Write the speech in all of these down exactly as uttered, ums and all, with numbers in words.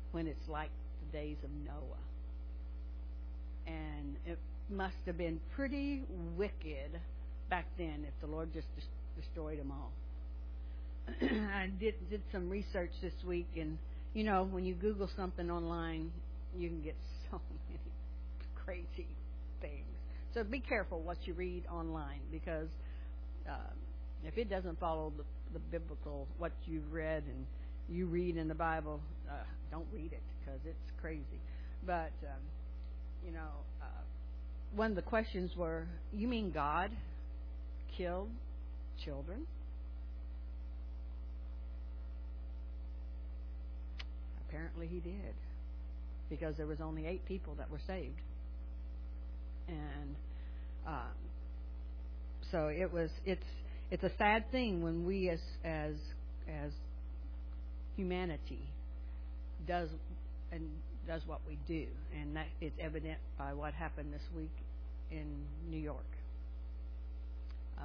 when it's like the days of Noah. And it must have been pretty wicked back then if the Lord just des- destroyed them all. I did did some research this week, and you know, when you Google something online, you can get so many crazy things. So be careful what you read online, because um, if it doesn't follow the, the biblical, what you've read and you read in the Bible, uh, don't read it, because it's crazy. But um, you know, uh, one of the questions were, you mean God killed children? Apparently he did, because there was only eight people that were saved. And um, so it was it's it's a sad thing when we as as as humanity does and does what we do, and that is evident by what happened this week in New York. Uh,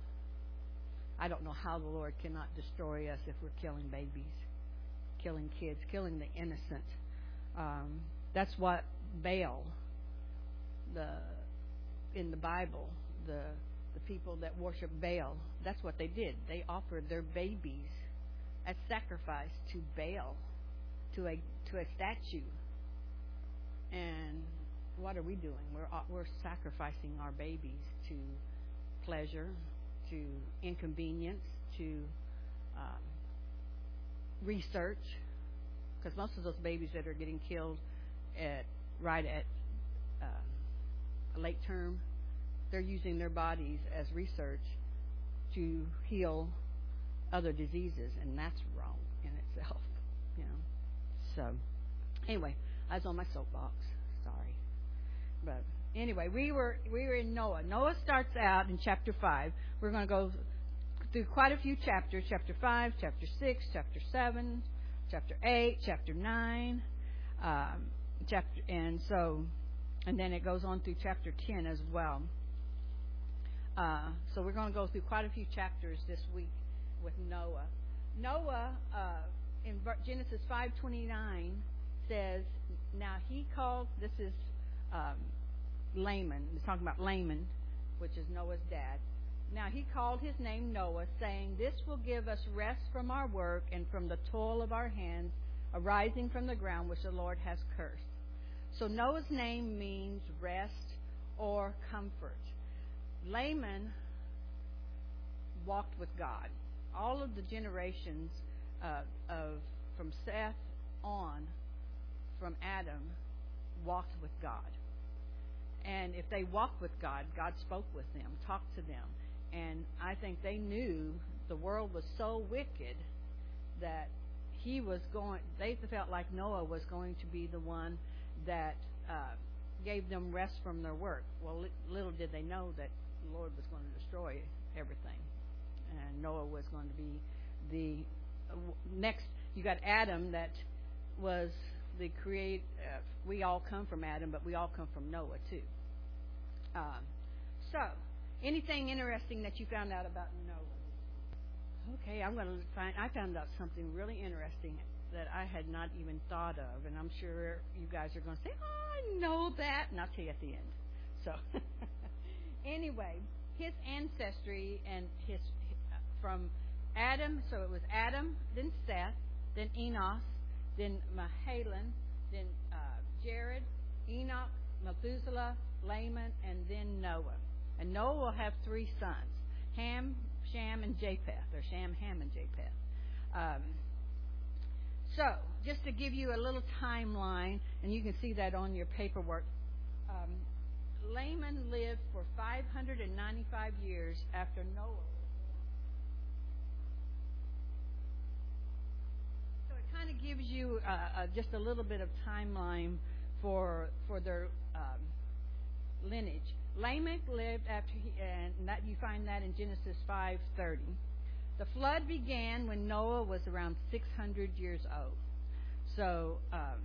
I don't know how the Lord cannot destroy us if we're killing babies, killing kids, killing the innocent. Um, that's what Baal, the in the Bible, the the people that worship Baal, that's what they did. They offered their babies as sacrifice to Baal, to a to a statue. And what are we doing? We're we're sacrificing our babies to pleasure, to inconvenience, to um, research, because most of those babies that are getting killed at right at uh, a late term, they're using their bodies as research to heal other diseases, and that's wrong in itself, you know. So, anyway, I was on my soapbox. Sorry, but anyway, we were we were in Noah. Noah starts out in chapter five. We're going to go through quite a few chapters: chapter five, chapter six, chapter seven, chapter eight, chapter nine, um, chapter, and so, and then it goes on through chapter ten as well. Uh, so we're going to go through quite a few chapters this week with Noah. Noah, uh, in Genesis five twenty-nine, says, now he called, this is um, Laman, he's talking about Laman, which is Noah's dad. Now he called his name Noah, saying, this will give us rest from our work and from the toil of our hands, arising from the ground which the Lord has cursed. So Noah's name means rest or comfort. Laman walked with God. All of the generations uh, of from Seth on, from Adam, walked with God. And if they walked with God, God spoke with them, talked to them. And I think they knew the world was so wicked that he was going, they felt like Noah was going to be the one that uh, gave them rest from their work. Well, li- little did they know that the Lord was going to destroy everything. And Noah was going to be the uh, next. You got Adam, that was the create. Uh, we all come from Adam, but we all come from Noah too. Um, so, anything interesting that you found out about Noah? Okay, I'm going to find. I found out something really interesting that I had not even thought of, and I'm sure you guys are going to say, "Oh, I know that," and I'll tell you at the end. So, anyway, his ancestry and his from Adam. So it was Adam, then Seth, then Enos, then Mahalalel, then uh, Jared, Enoch, Methuselah, Laman, and then Noah. And Noah will have three sons: Ham, Shem, and Japheth, or Shem, Ham, and Japheth. Um, so, just to give you a little timeline, and you can see that on your paperwork. Um, Laman lived for five hundred ninety-five years after Noah was born. So it kind of gives you uh, uh, just a little bit of timeline for for their um, lineage. Lamech lived after he, and that you find that in Genesis five thirty. The flood began when Noah was around six hundred years old. So, um,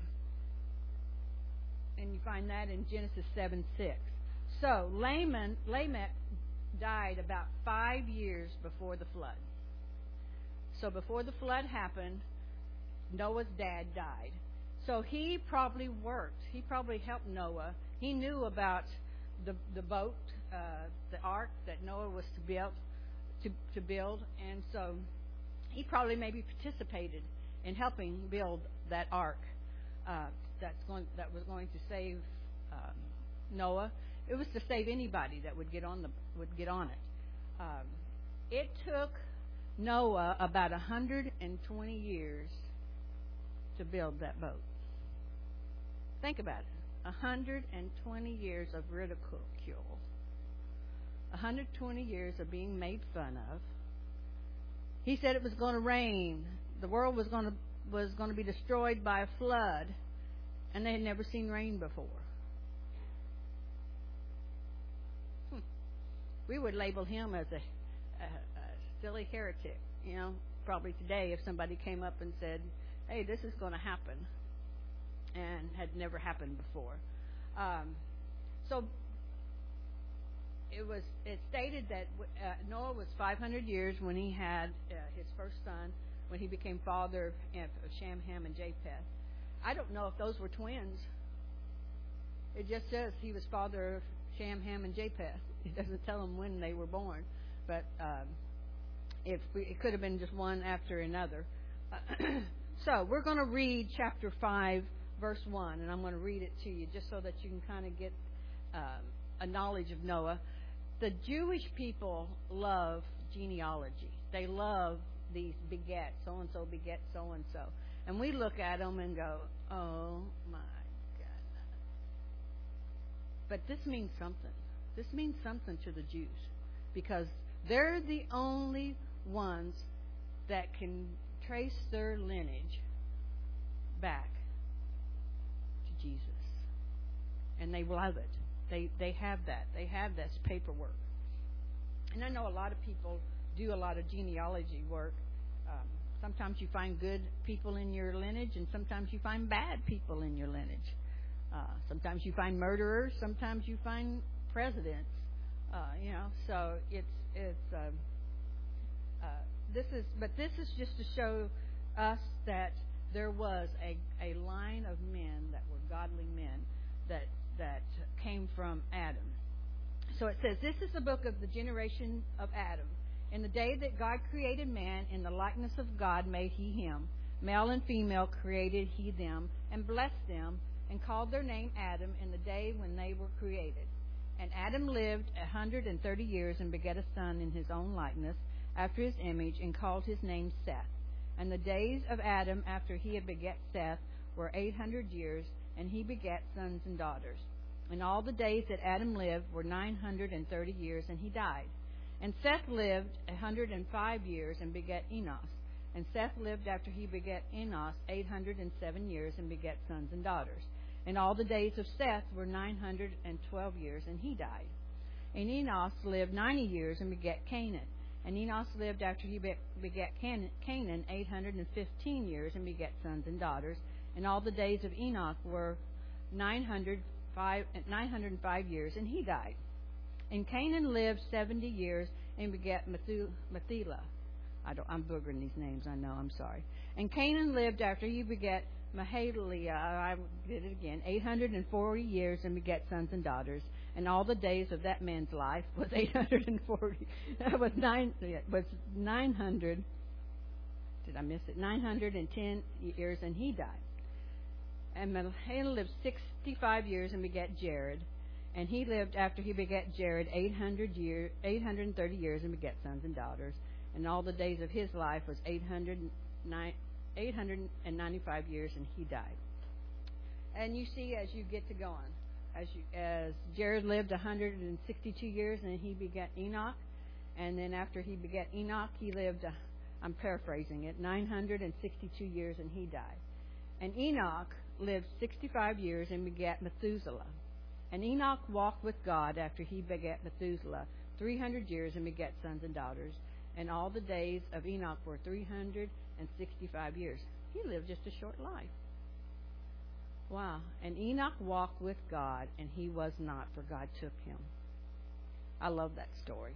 and you find that in Genesis seven six. So, Laman, Lamech died about five years before the flood. So, before the flood happened, Noah's dad died. so he probably worked. He probably helped Noah. He knew about the the boat, uh, the ark that Noah was to build, to to build, and so he probably maybe participated in helping build that ark uh, that's going that was going to save um, Noah. It was to save anybody that would get on the would get on it. Um, it took Noah about one hundred twenty years to build that boat. Think about it. one hundred twenty years of ridicule. one hundred twenty years of being made fun of. He said it was going to rain. The world was going to was going to be destroyed by a flood, and they had never seen rain before. Hmm. We would label him as a, a, a silly heretic, you know, probably today if somebody came up and said, hey, this is going to happen, and had never happened before. Um, so it was. It stated that uh, Noah was five hundred years when he had uh, his first son, when he became father of, of Shem, Ham, and Japheth. I don't know if those were twins. It just says he was father of Shem, Ham, and Japheth. It doesn't tell them when they were born, but um, if we, it could have been just one after another. So we're going to read chapter five, verse one, and I'm going to read it to you just so that you can kind of get um, a knowledge of Noah. The Jewish people love genealogy. They love these beget, so-and-so beget so-and-so. And we look at them and go, oh, my goodness. But this means something. This means something to the Jews because they're the only ones that can trace their lineage back to Jesus. And they love it. They they have that. They have this paperwork. And I know a lot of people do a lot of genealogy work. Um, sometimes you find good people in your lineage, and sometimes you find bad people in your lineage. Uh, sometimes you find murderers. Sometimes you find presidents. Uh, you know, so it's it's. Um, uh, this is, but this is just to show us that there was a a line of men that were godly men that that came from Adam. So it says, this is the book of the generation of Adam. In the day that God created man, in the likeness of God made he him. Male and female created he them, and blessed them, and called their name Adam in the day when they were created. And Adam lived a hundred and thirty years, and begat a son in his own likeness, after his image, and called his name Seth. And the days of Adam after he had begat Seth were eight hundred years, and he begat sons and daughters. And all the days that Adam lived were nine hundred and thirty years, and he died. And Seth lived a hundred and five years, and begat Enos. And Seth lived after he begat Enos eight hundred and seven years, and begat sons and daughters. And all the days of Seth were nine hundred and twelve years, and he died. And Enos lived ninety years, and begat Canaan. And Enos lived after he begat Canaan eight hundred and fifteen years, and begat sons and daughters. And all the days of Enoch were nine hundred and five years, and he died. And Canaan lived seventy years, and begat Methuselah. I don't, I'm boogering these names, I know, I'm sorry. And Canaan lived after he begat Mahalalel, I did it again, eight hundred and forty years, and begat sons and daughters. And all the days of that man's life was eight hundred and forty. was nine. Was nine hundred. Did I miss it? Nine hundred and ten years, and he died. And Mahalalel lived sixty-five years, and begat Jared. And he lived after he begat Jared eight hundred years, eight hundred and thirty years, and begat sons and daughters. And all the days of his life was eight hundred nine. eight hundred ninety-five years, and he died. And you see, as you get to going, as you, as Jared lived one hundred sixty-two years, and he begat Enoch, and then after he begat Enoch, he lived, uh, I'm paraphrasing it, nine hundred sixty-two years, and he died. And Enoch lived sixty-five years, and begat Methuselah. And Enoch walked with God after he begat Methuselah three hundred years, and begat sons and daughters. And all the days of Enoch were three hundred and sixty-five years. He lived just a short life. Wow. And Enoch walked with God, and he was not, for God took him. I love that story.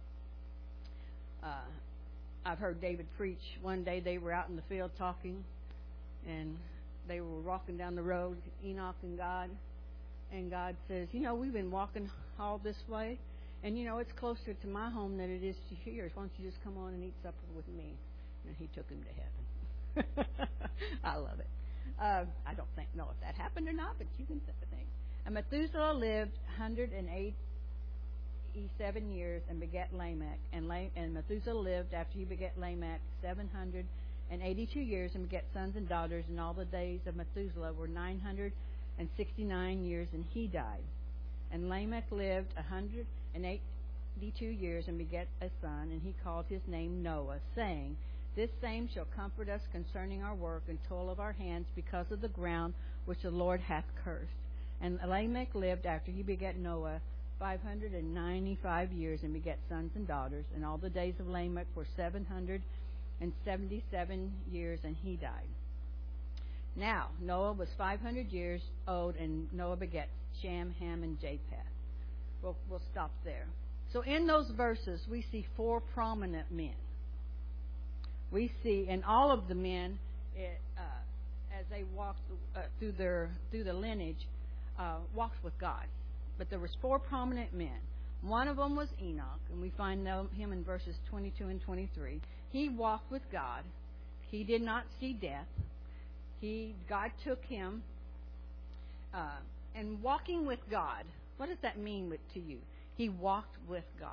Uh, I've heard David preach. One day they were out in the field talking, and they were walking down the road, Enoch and God, and God says, you know, we've been walking all this way, and, you know, it's closer to my home than it is to yours. Why don't you just come on and eat supper with me? And he took him to heaven. I love it. Uh, I don't think know if that happened or not, but you can think. And Methuselah lived one hundred eighty-seven years and begat Lamech. And, Lam- and Methuselah lived after he begat Lamech seven hundred eighty-two years and begat sons and daughters. And all the days of Methuselah were nine hundred sixty-nine years, and he died. And Lamech lived one hundred eighty-two years and begat a son, and he called his name Noah, saying, This same shall comfort us concerning our work and toil of our hands, because of the ground which the Lord hath cursed. And Lamech lived after he begat Noah five hundred ninety-five years and begat sons and daughters. And all the days of Lamech were seven hundred seventy-seven years, and he died. Now Noah was five hundred years old, and Noah begat Shem, Ham, and Japheth. We'll, we'll stop there. So in those verses, we see four prominent men. We see, and all of the men, it, uh, as they walked uh, through their through the lineage, uh, walked with God. But there was four prominent men. One of them was Enoch, and we find him in verses twenty-two and twenty-three. He walked with God. He did not see death. He God took him. Uh, and walking with God, what does that mean with, to you? He walked with God.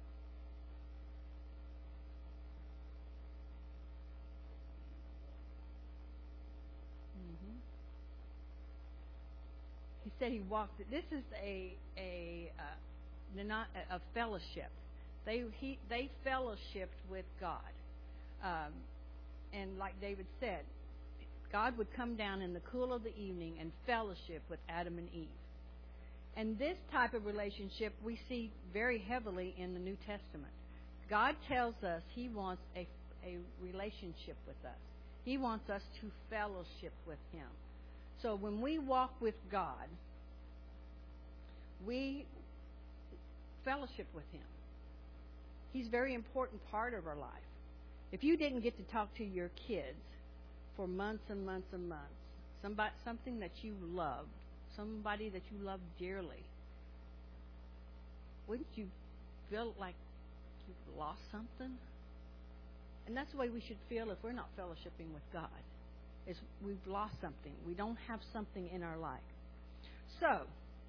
He said he walked. This is a a uh, not a fellowship. They he they fellowshipped with God, um, and like David said, God would come down in the cool of the evening and fellowship with Adam and Eve. And this type of relationship we see very heavily in the New Testament. God tells us He wants a a relationship with us. He wants us to fellowship with Him. So when we walk with God, we fellowship with Him. He's a very important part of our life. If you didn't get to talk to your kids for months and months and months, somebody, something that you loved, somebody that you loved dearly, wouldn't you feel like you've lost something? And that's the way we should feel if we're not fellowshipping with God. Is we've lost something. We don't have something in our life. So,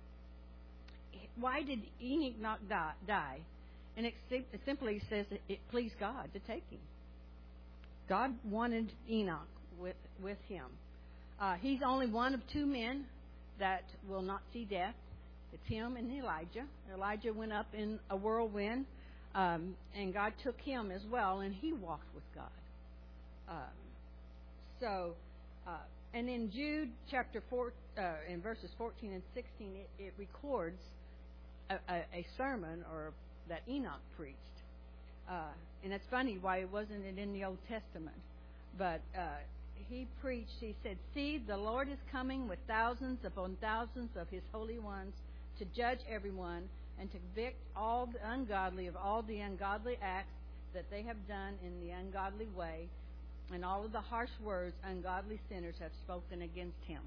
why did Enoch not die? And it, it simply says it pleased God to take him. God wanted Enoch with, with him. Uh, he's only one of two men that will not see death. It's him and Elijah. Elijah went up in a whirlwind, um, and God took him as well, and he walked with God. Um, So, uh, and in Jude chapter four, uh, in verses fourteen and sixteen, it, it records a, a, a sermon or that Enoch preached. Uh, and it's funny why it wasn't in the Old Testament, but uh, he preached. He said, "See, the Lord is coming with thousands upon thousands of His holy ones to judge everyone and to convict all the ungodly of all the ungodly acts that they have done in the ungodly way, and all of the harsh words ungodly sinners have spoken against Him."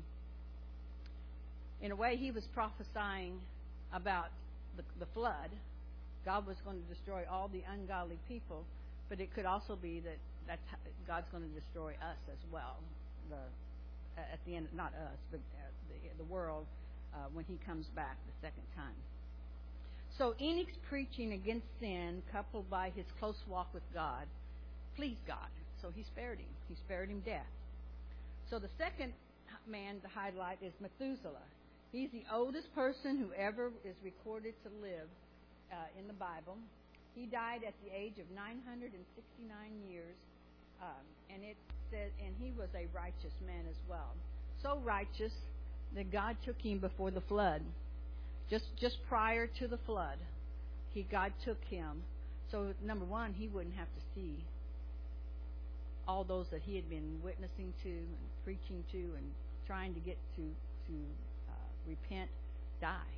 In a way, he was prophesying about the, the flood. God was going to destroy all the ungodly people, but it could also be that that's how God's going to destroy us as well. The, at the end, not us, but the, the world uh, when He comes back the second time. So Enoch's preaching against sin, coupled by his close walk with God, pleased God. So He spared him. He spared him death. So the second man to highlight is Methuselah. He's the oldest person who ever is recorded to live uh, in the Bible. He died at the age of nine hundred sixty-nine years, um, and it says, and he was a righteous man as well. So righteous that God took him before the flood. Just just prior to the flood, he God took him. So number one, he wouldn't have to see all those that he had been witnessing to and preaching to and trying to get to to uh, repent die.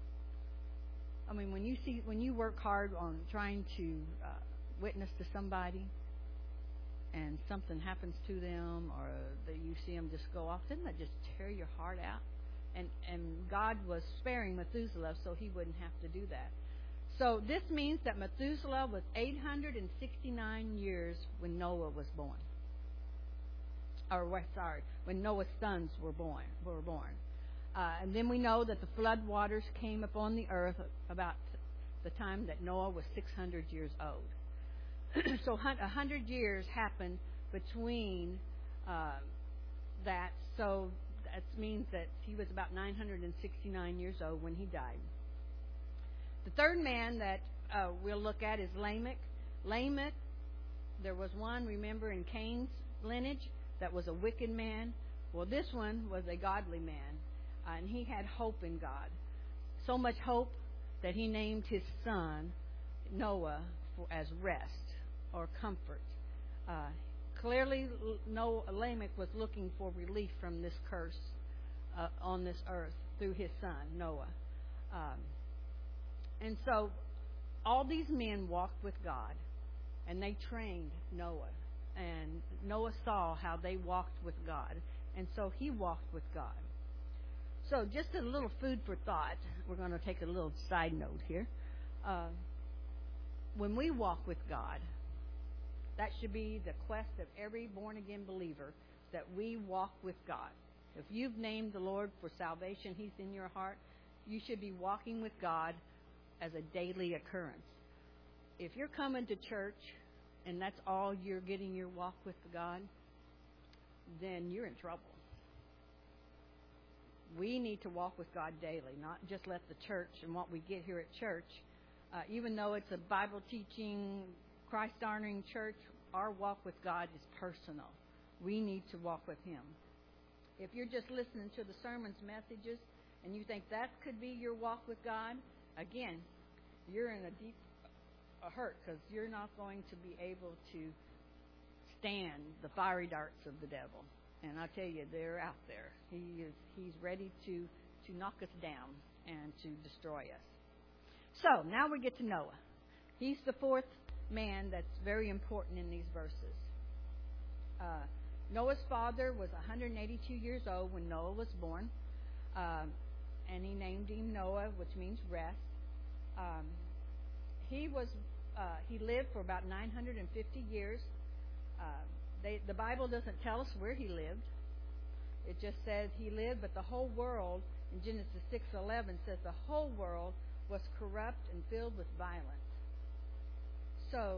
I mean, when you see when you work hard on trying to uh, witness to somebody, and something happens to them, or that you see them just go off, doesn't that just tear your heart out? And and God was sparing Methuselah so he wouldn't have to do that. So this means that Methuselah was eight hundred sixty-nine years when Noah was born. Or sorry, when Noah's sons were born. Were born. Uh, and then we know that the flood waters came upon the earth about the time that Noah was six hundred years old. So one hundred years happened between uh, that. So that means that he was about nine hundred sixty-nine years old when he died. The third man that uh, we'll look at is Lamech. Lamech, there was one, remember, in Cain's lineage that was a wicked man. Well, this one was a godly man, uh, and he had hope in God. So much hope that he named his son Noah for, as rest or comfort. Uh, clearly, Noah, Lamech was looking for relief from this curse uh, on this earth through his son, Noah. Um, and so all these men walked with God, and they trained Noah. And Noah saw how they walked with God, and so he walked with God. So just a little food for thought. We're going to take a little side note here. Uh, when we walk with God, that should be the quest of every born-again believer, that we walk with God. If you've named the Lord for salvation, He's in your heart, you should be walking with God as a daily occurrence. If you're coming to church and that's all you're getting your walk with God, then you're in trouble. We need to walk with God daily, not just let the church and what we get here at church. Uh, even though it's a Bible-teaching, Christ-honoring church, our walk with God is personal. We need to walk with Him. If you're just listening to the sermon's messages and you think that could be your walk with God, again, you're in a deep a hurt, because you're not going to be able to stand the fiery darts of the devil. And I tell you, they're out there. He is he's ready to, to knock us down and to destroy us. So now we get to Noah. He's the fourth man that's very important in these verses. Uh, Noah's father was one hundred eighty-two years old when Noah was born, um, and he named him Noah, which means rest. Um, he was uh, he lived for about nine hundred fifty years. Uh, they, the Bible doesn't tell us where he lived. It just says he lived, but the whole world, in Genesis six eleven, says the whole world was corrupt and filled with violence. So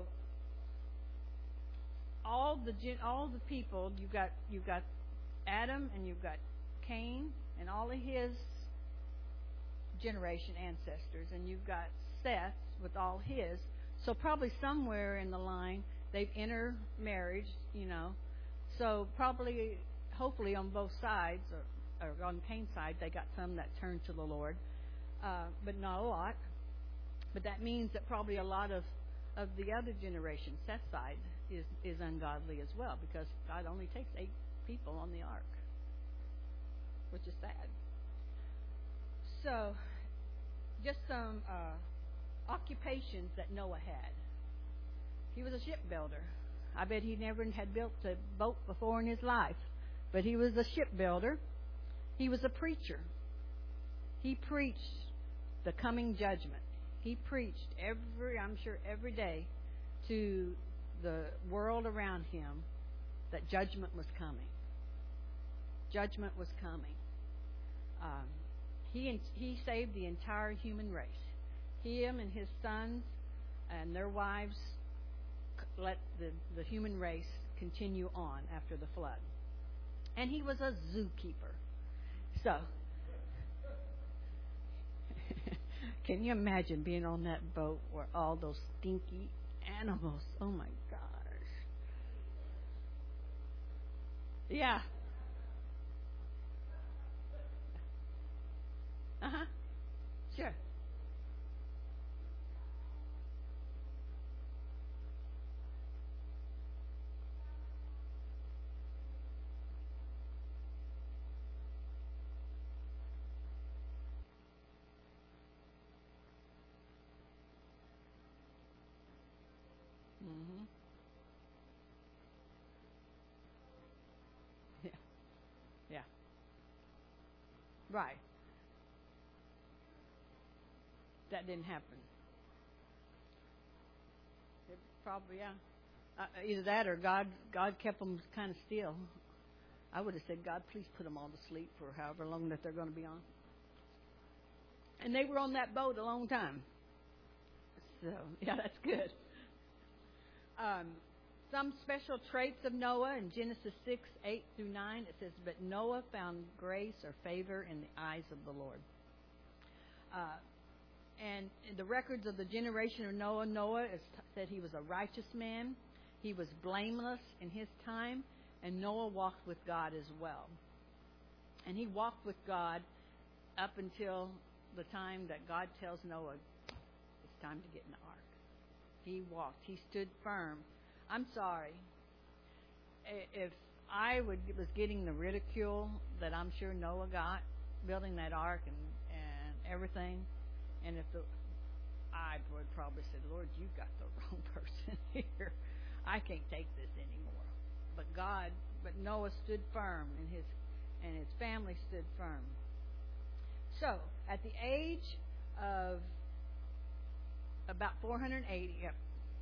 all the all the people, you've got you've got Adam and you've got Cain and all of his generation ancestors, and you've got Seth with all his. So probably somewhere in the line they've intermarried, you know. So probably, hopefully on both sides, or, or on Cain's side, they got some that turned to the Lord, uh, but not a lot. But that means that probably a lot of, of the other generation, Seth's side, is, is ungodly as well, because God only takes eight people on the ark, which is sad. So, just some uh, occupations that Noah had. He was a shipbuilder. I bet he never had built a boat before in his life, but he was a shipbuilder. He was a preacher. He preached the coming judgment. He preached every, I'm sure every day, to the world around him that judgment was coming. Judgment was coming. Um, he he saved the entire human race. Him and his sons and their wives let the, the human race continue on after the flood. And he was a zookeeper. So, can you imagine being on that boat where all those stinky animals, oh my gosh. Yeah. Uh-huh. Sure. Mm-hmm. Right. That didn't happen. It probably, yeah. Uh, either that or God God kept them kind of still. I would have said, God, please put them all to sleep for however long that they're going to be on. And they were on that boat a long time. So, yeah, that's good. Um, some special traits of Noah in Genesis six, eight through nine. It says, but Noah found grace or favor in the eyes of the Lord. Uh, and in the records of the generation of Noah, Noah is t- said he was a righteous man. He was blameless in his time. And Noah walked with God as well. And he walked with God up until the time that God tells Noah, it's time to get in the ark. He walked. He stood firm. I'm sorry. If I would, was getting the ridicule that I'm sure Noah got, building that ark and, and everything, and if the, I would probably say, Lord, you've got the wrong person here. I can't take this anymore. But God, but Noah stood firm, and his and his family stood firm. So, at the age of about four hundred eighty, yep.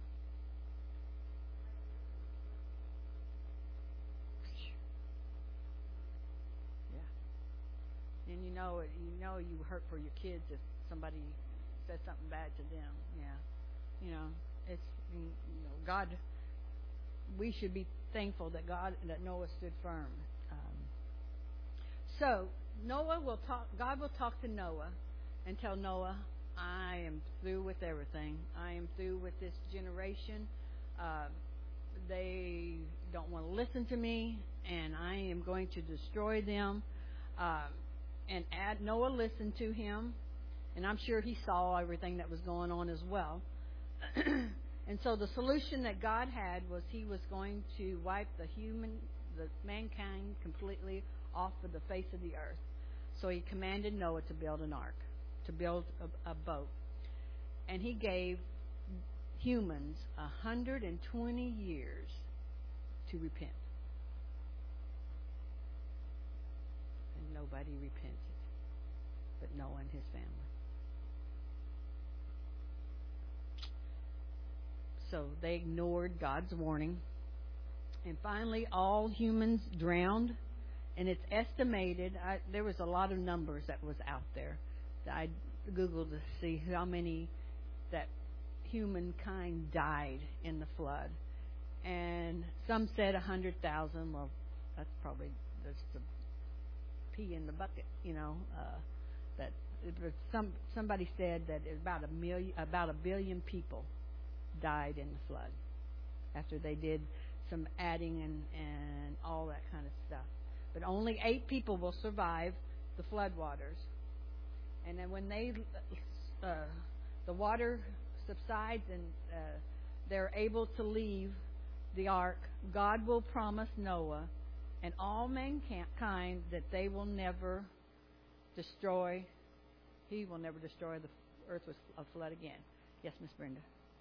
Yeah. And you know it. You know you hurt for your kids if somebody says something bad to them. Yeah. You know, it's you know God. We should be thankful that God that Noah stood firm. Um, so Noah will talk. God will talk to Noah and tell Noah, "I am through with everything. I am through with this generation. Uh, they don't want to listen to me, and I am going to destroy them." Um, and add, Noah listened to him, and I'm sure he saw everything that was going on as well. And so the solution that God had was He was going to wipe the human, the mankind completely off of the face of the earth. So He commanded Noah to build an ark, to build a, a boat. And He gave humans one hundred twenty years to repent. And nobody repented but Noah and his family. So they ignored God's warning. And finally, all humans drowned. And it's estimated, I, there was a lot of numbers that was out there that I Googled to see how many that humankind died in the flood. And some said one hundred thousand. Well, that's probably just the pea in the bucket, you know. Uh, that it was some somebody said that about a million, about a billion people died in the flood after they did some adding and, and all that kind of stuff. But only eight people will survive the floodwaters. And then when they uh, the water subsides and uh, they're able to leave the ark, God will promise Noah and all mankind that they will never destroy, He will never destroy the earth with a flood again. Yes, Miss Brenda.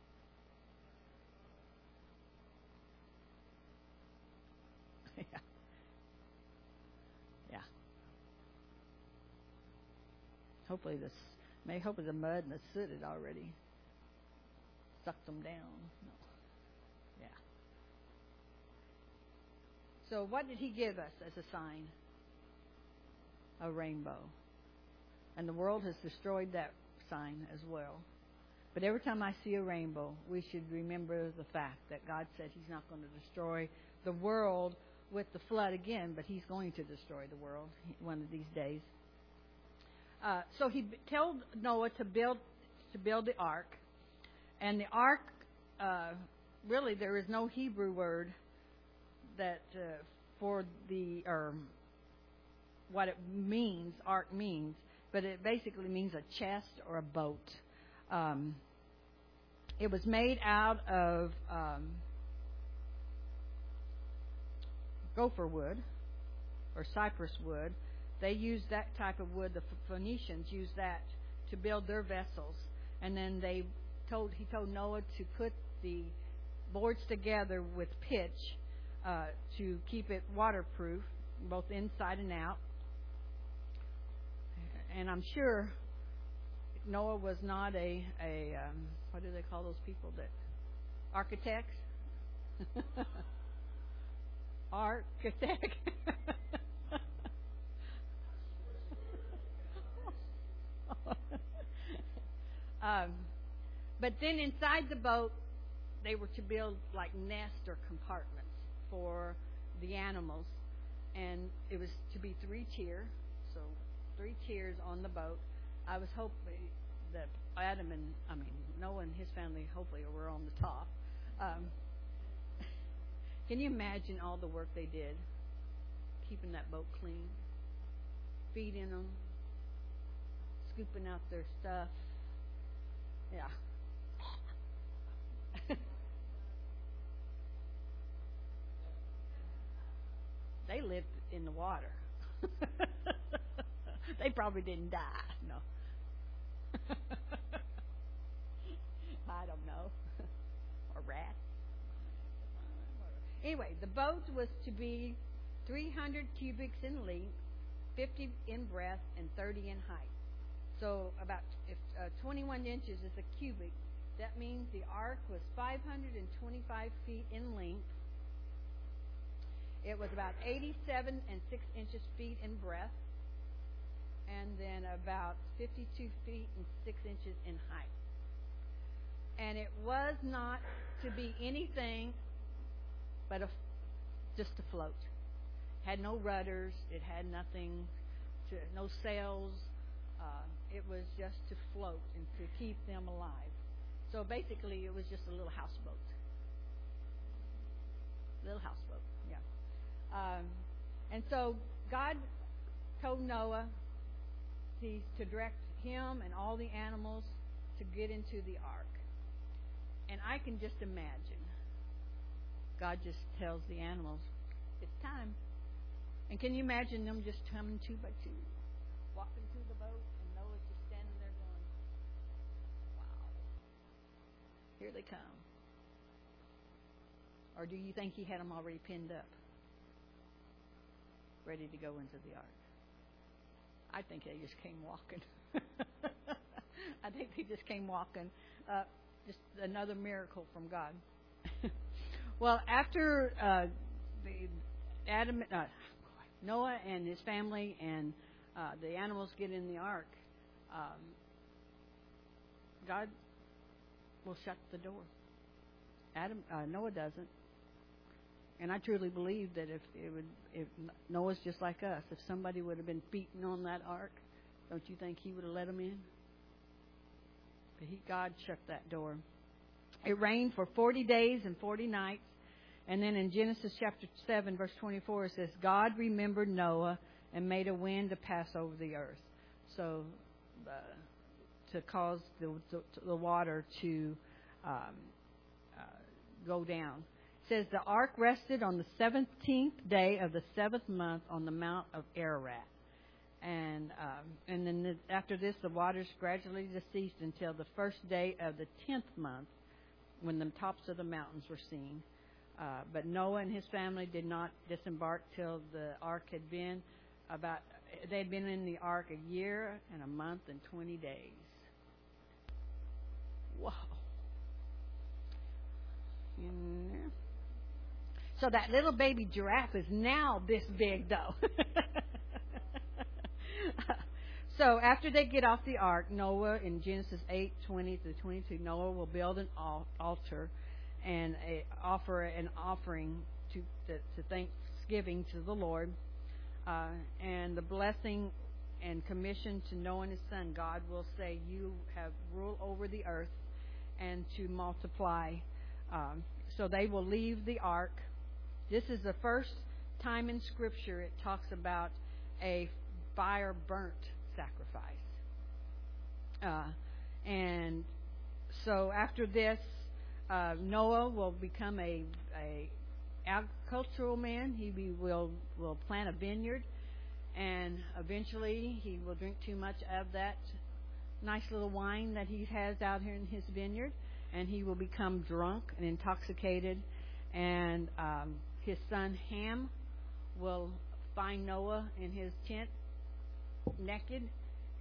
Yeah. Yeah. Hopefully this, may hopefully the mud and the soot had already sucked them down. No. Yeah. So what did He give us as a sign? A rainbow. And the world has destroyed that sign as well. But every time I see a rainbow, we should remember the fact that God said He's not going to destroy the world with the flood again, but He's going to destroy the world one of these days. Uh, so He told Noah to build to build the ark, and the ark, uh, really, there is no Hebrew word that uh, for the or what it means. Ark means, but it basically means a chest or a boat. Um, it was made out of um, gopher wood or cypress wood. They used that type of wood. The Phoenicians used that to build their vessels. And then they told he told Noah to put the boards together with pitch uh, to keep it waterproof, both inside and out. and I'm sure Noah was not a a um, what do they call those people that architects? Architect. um, but then inside the boat, they were to build like nests or compartments for the animals, and it was to be three tier, so three tiers on the boat. I was hoping that Adam and I mean Noah and his family hopefully were on the top. Um, can you imagine all the work they did, keeping that boat clean, feeding them, scooping out their stuff? Yeah. They lived in the water. They probably didn't die. No. I don't know. Or rats. Anyway, the boat was to be three hundred cubits in length, fifty in breadth, and thirty in height. So about if uh, twenty-one inches is a cubic, that means the ark was five hundred twenty-five feet in length. It was about eighty-seven and six inches feet in breadth, and then about fifty-two feet and six inches in height. And it was not to be anything but a, just a float. Had no rudders. It had nothing, to, no sails. Uh, it was just to float and to keep them alive. So basically, it was just a little houseboat. Little houseboat, yeah. Um, and so God told Noah to, to direct him and all the animals to get into the ark. And I can just imagine God just tells the animals, it's time. And can you imagine them just coming two by two, walking through the boat, and Noah's just standing there going, wow, here they come. Or do you think he had them already pinned up, ready to go into the ark? I think they just came walking. I think they just came walking. Uh, just another miracle from God. Well, after uh, the Adam, uh, Noah and his family and uh, the animals get in the ark, um, God will shut the door. Adam, uh, Noah doesn't. And I truly believe that if it would, if Noah's just like us, if somebody would have been beaten on that ark, don't you think he would have let them in? But he, God shut that door. It rained for forty days and forty nights. And then in Genesis chapter seven, verse twenty-four, it says, God remembered Noah and made a wind to pass over the earth. So, uh, to cause the, the, the water to um, uh, go down. It says, the ark rested on the seventeenth day of the seventh month on the Mount of Ararat. And um, and then the, after this, the waters gradually ceased until the first day of the tenth month, when the tops of the mountains were seen. Uh, but Noah and his family did not disembark till the ark had been about, they had been in the ark a year and a month and twenty days. Whoa. Yeah. So that little baby giraffe is now this big, though. So after they get off the ark, Noah, in Genesis eight twenty to twenty-two, Noah will build an altar and a, offer an offering to, to, to thanksgiving to the Lord. Uh, and the blessing and commission to Noah and his son, God will say, you have rule over the earth and to multiply. Um, so they will leave the ark. This is the first time in Scripture it talks about a fire burnt sacrifice. Uh, and so after this, uh, Noah will become a, a agricultural man. He be, will will plant a vineyard, and eventually he will drink too much of that nice little wine that he has out here in his vineyard, and he will become drunk and intoxicated. And um, his son Ham will find Noah in his tent naked,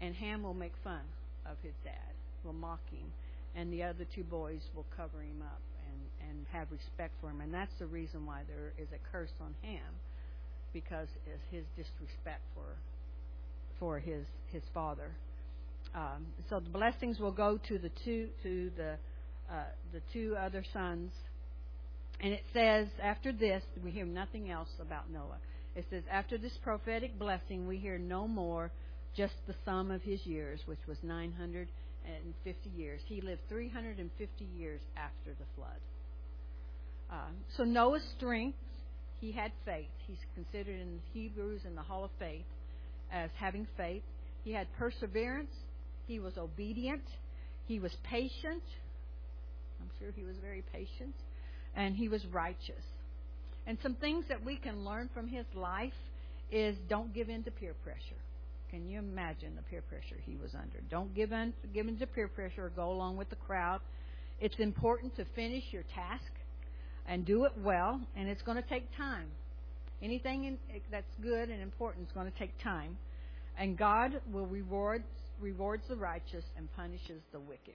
and Ham will make fun of his dad, will mock him, and the other two boys will cover him up and, and have respect for him. And that's the reason why there is a curse on Ham, because of his disrespect for for his his father. Um, so the blessings will go to the two to the uh, the two other sons. And it says, after this, we hear nothing else about Noah. It says, after this prophetic blessing, we hear no more, just the sum of his years, which was nine hundred fifty years. He lived three hundred fifty years after the flood. Uh, so Noah's strength, he had faith. He's considered in Hebrews in the Hall of Faith as having faith. He had perseverance. He was obedient. He was patient. I'm sure he was very patient. And he was righteous. And some things that we can learn from his life is don't give in to peer pressure. Can you imagine the peer pressure he was under? Don't give in, give in to peer pressure or go along with the crowd. It's important to finish your task and do it well, and it's going to take time. Anything in, that's good and important is going to take time. And God will reward rewards the righteous and punishes the wicked.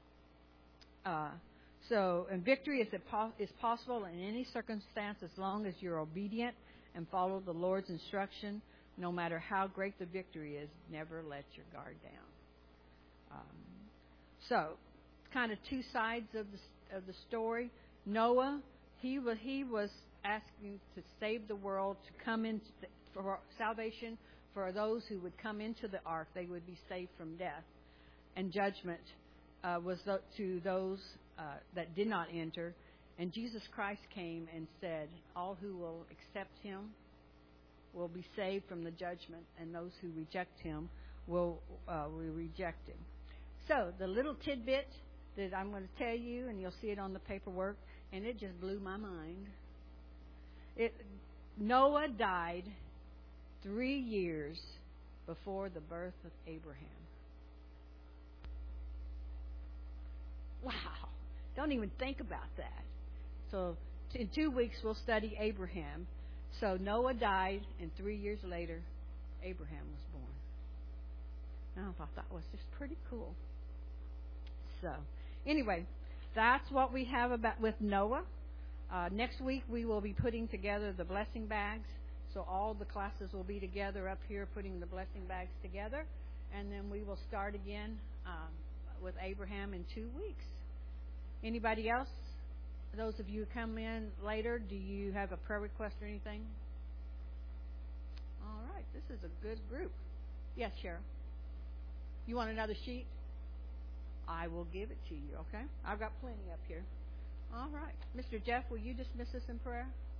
Uh, so, and victory is, is possible in any circumstance as long as you're obedient and follow the Lord's instruction. No matter how great the victory is, never let your guard down. Um, so, kind of two sides of the of the story. Noah, he was he was asking to save the world, to come into the, for salvation for those who would come into the ark. They would be saved from death, and judgment uh, was to those uh, that did not enter. And Jesus Christ came and said, "All who will accept Him will be saved from the judgment, and those who reject Him will uh, will reject Him." So the little tidbit that I'm going to tell you, and you'll see it on the paperwork, and it just blew my mind. It Noah died three years before the birth of Abraham. Wow! Don't even think about that. So in two weeks we'll study Abraham. So Noah died, and three years later, Abraham was born. Now, I thought that was just pretty cool. So, anyway, that's what we have about with Noah. Uh, next week we will be putting together the blessing bags. So all the classes will be together up here, putting the blessing bags together, and then we will start again um, with Abraham in two weeks. Anybody else? Those of you who come in later, do you have a prayer request or anything? All right, this is a good group. Yes, Cheryl. You want another sheet? I will give it to you, okay? I've got plenty up here. All right. Mister Jeff, will you dismiss us in prayer?